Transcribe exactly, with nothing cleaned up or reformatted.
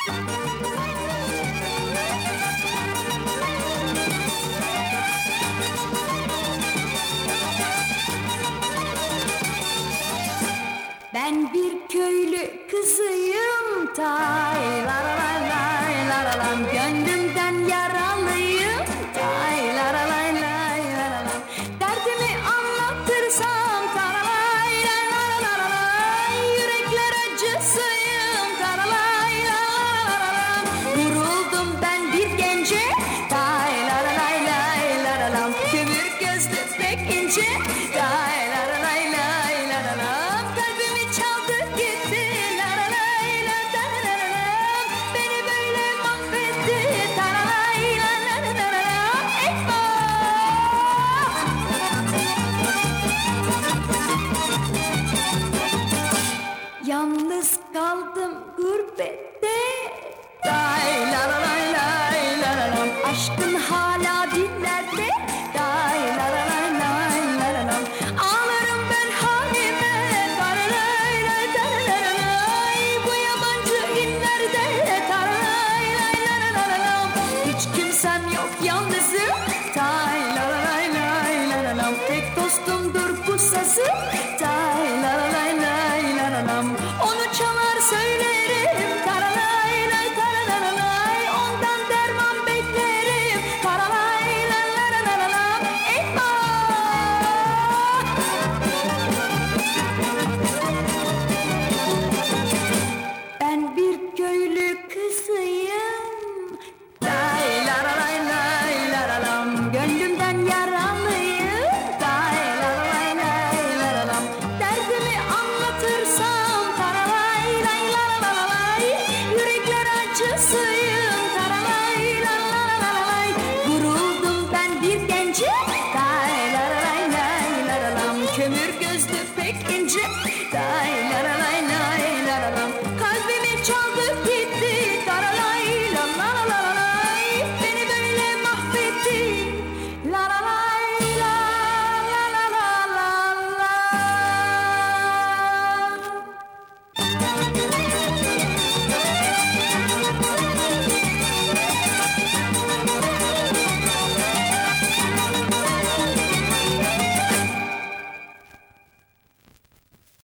Ben bir köylü kızıyım, tay la la la lay la la lam. Gönlümden yaralıyım, tay la la lay lay la la lam. Derdimi anlatırsam, taralay la la la la lay. Yürekler acısıyım, taralay la la la lam. Vuruldum ben bir gence, tay la la lay lay la la lam. Kömür gözlü pek ince, tay la la lay lay la la lam. Yalnız kaldım gurbette, day la la lay lay la la lam. Aşkın hala dillerde, day la la lay lay la la lam. Ağlarım ben halime, dar lay lay dar la la lay. Bu yabancı illerde, dar lay lay la la la lam. Hiç kimsem yok, yalnızım, day la la lay lay la la lam. Tek dostumdur bu sazım, day la la lay lay la la lam. Onu çalar söylerim, taralay lay taralay. Ondan derman beklerim, taralay lay la la la lam. Eyvah! Ben bir köylü kızıyım, lay la la lay lay la la lam. Gönlümden yaralıyım, lay la la lay lay la la lam. Derdimi anlatırsam, taralay lay la la la lay. Yürekler acısıyım, taralay la la la la lay. Vuruldum ben bir gence, lay la la lay lay la la lam. Kömür gözlü pek ince, lay la la lay lay la la lam. Kalbimi çaldı